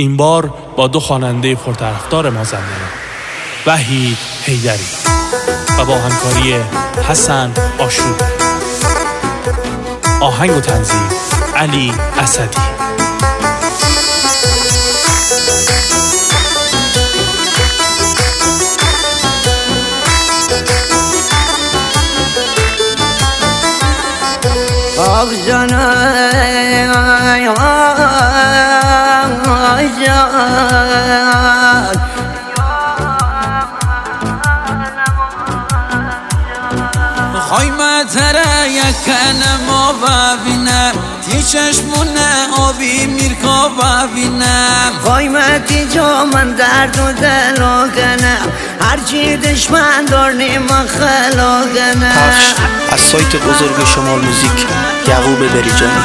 این بار با دو خواننده پرطرفدار مازندران، وحید حیدری و با همکاری حسن آشور. آهنگ و تنظیم علی اسدی. آخ جان خواهیم تره یکنم و ببینم تی چشمونه آبی میرکا ببینم خواهیم تی جا من درد و دلو کنم هرچی دشمن دار نیما خلا کنم. پخش از سایت بزرگ شمال موزیک، یعقوب بریجانی.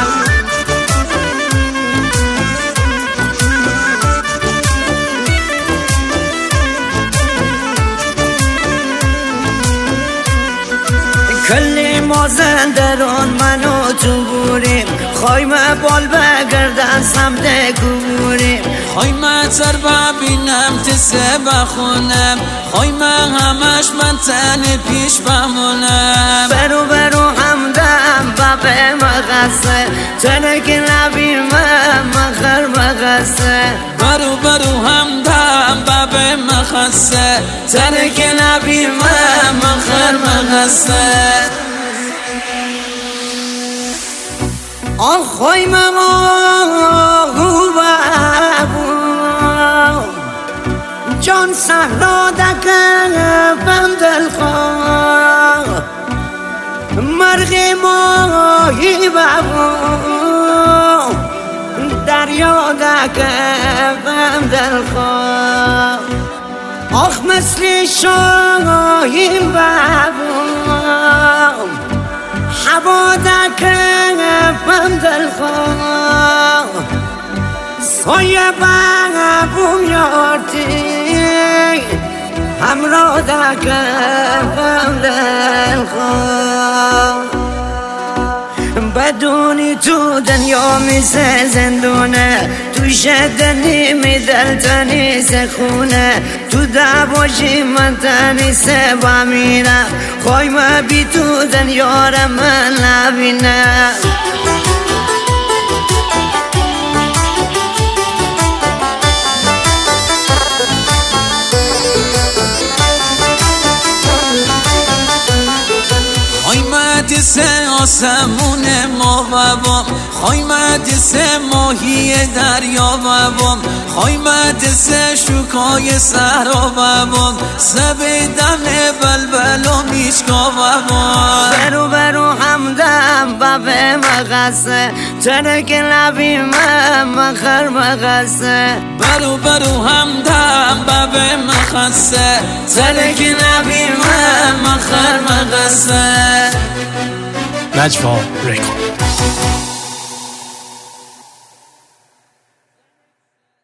کلی مازندران منو تو بوریم، خواهیم بال بگردن سمت گوریم. خواهیم تر ببینم تسه بخونم، خواهیم همش من تن پیش بمونم. برو برو همدم باب مغسه تنک نبی مخر مغسه. برو برو همدم باب مخسه تنک نبی مخر مغسه. آخوی جان صحرا دکم دلخواه مرغ ماهی ببو دریا دکم دلخواه. آخ مثل شاهیم ببو هوا دکم دلخواه سایه ببو یارتی همراه دکم دلخواه. بدونی تو دنیا میزه زندونه، تو شدنی می دل تنیس خونه، تو دباشی من تنیس بمیرم، خواهیم بی تو دنیا را من نبینم. سه آسمون ما بابام، خواهیم سه ماهی دریا بابام، خواهیم سه شوکای صحرا بابام، سبیدن بلبل و میشکا بابام. برو برو همدم باب مغسه تنک لبی مخر مغسه. برو برو همدم باب مخسه تنک لبی مخر مغسه. نجوا ریکورد.